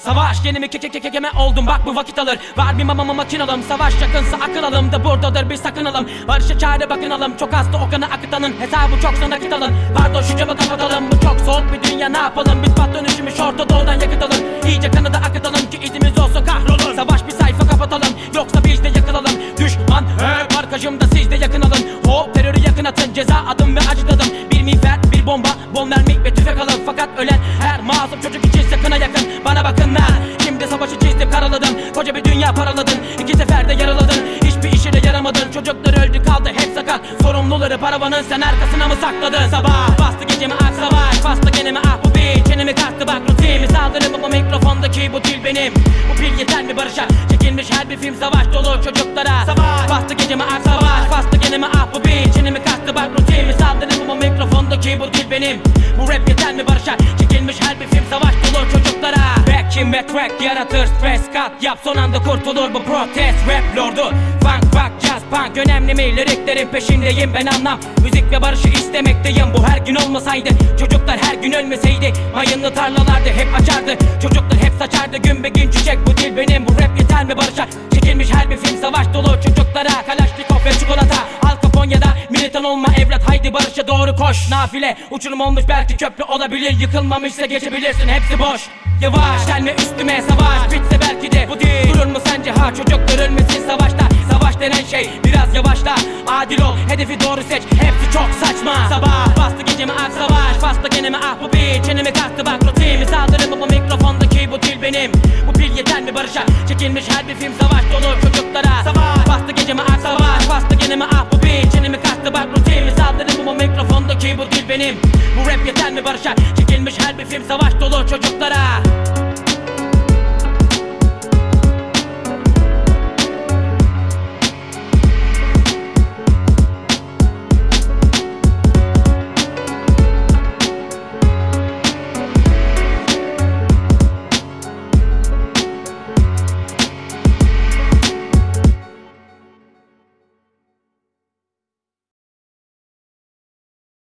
Savaş genimi kekeme oldum bak bu vakit alır. Var bir mama makinalım, savaş yakınsa akınalım da buradadır bir sakınalım. Barışa çare bakınalım, çok hasta o kanı akıtanın hesabı çoksa nakit alın. Pardon şu camı kapatalım, bu çok soğuk bir dünya ne yapalım. Biz patron üşümüş Orta Doğu'dan yakıt alın. İyice kanı da akıtalım ki izimiz olsun kahrolun. Savaş bir sayfa kapatalım, yoksa biz de yakılalım. Düşman hep arkacımda siz de yakın alın. Hop terörü yakın atın, ceza adım ve acıdadım. Bir miğfer, bir bomba, bol mermi ve tüfek alın. Fakat ölen her masum çocuk için sakına yakın. Bana bakın lan, şimdi savaşı çizdim karaladım. Koca bir dünya paraladın, 2 seferde yaraladın. Hiçbir işe de yaramadın, çocuklar öldü kaldı hep sakat. Sorumluları paravanın sen arkasına mı sakladın? Sabah bastı gecemi ak savaş, bastı genimi ah bu bir. Çenemi kalktı bak rutimi saldırı bu mikrofondaki bu dil benim. Bu pil yeter mi barışa? Çekilmiş her bir film savaş dolu çocuklara. Savaş bastı gecemi ak savaş, bastı genimi ah bu bir. Çenemi kalktı bak rutimi saldırı bu mikrofondaki bu dil benim. Bu rap yeter mi barışa? Çekilmiş her bir film savaş dolu çocuklara. Backing ve track yaratır stres kat yap son anda kurtulur bu protest rap lordu. Funk rock jazz punk önemli mi? Liriklerin peşindeyim ben anlam. Müzik ve barışı istemekteyim, bu her gün olmasaydı. Çocuklar her gün ölmeseydi, mayınlı tarlalarda hep açardı. Çocuklar hep saçardı gün be gün çiçek. Bu dil benim, bu rap yeter mi barışa? Çekilmiş her bir film savaş dolu çocuklara. Kalaşnikov ve çikolata, Al Capone'da militan olma evlat, haydi barışa doğru koş. Nafile uçurum olmuş belki köprü olabilir, yıkılmamışsa geçebilirsin hepsi boş. Yavaş gelme üstüme savaş bitse belki de bu değil. Durur mu sence ha çocuklar ölmesin savaşta? Savaş denen şey biraz yavaşla, adil ol hedefi doğru seç, hepsi çok saçma. Sabah bastı gecemi ak savaş, bastı genimi ah bu bir. Çenemi kalktı bak rutimi saldırı bu mikrofondaki bu dil benim. Bu pil yeter mi barışa? Çekilmiş her bir film savaş dolu çocuklara. Sabah bastı gecemi ak savaş, bastı genimi ah bu bir. Çenemi kalktı bak rutimi saldırı bu mikrofondaki bu dil benim. Bu rap yeter mi barışa? Çekilmiş her bir film savaş dolu çocuklara.